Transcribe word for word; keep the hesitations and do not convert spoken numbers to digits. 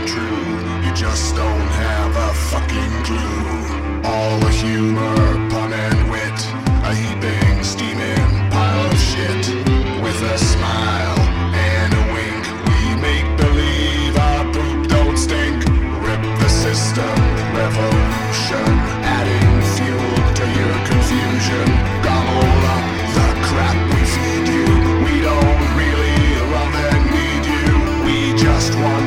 true. You just don't have a fucking clue. All the humor, pun and wit, a heaping, steaming pile of shit. With a smile and a wink, we make believe our poop don't stink. Rip the system, revolution, adding fuel to your confusion. Gobble up the crap we feed you. We don't really love and need you. We just want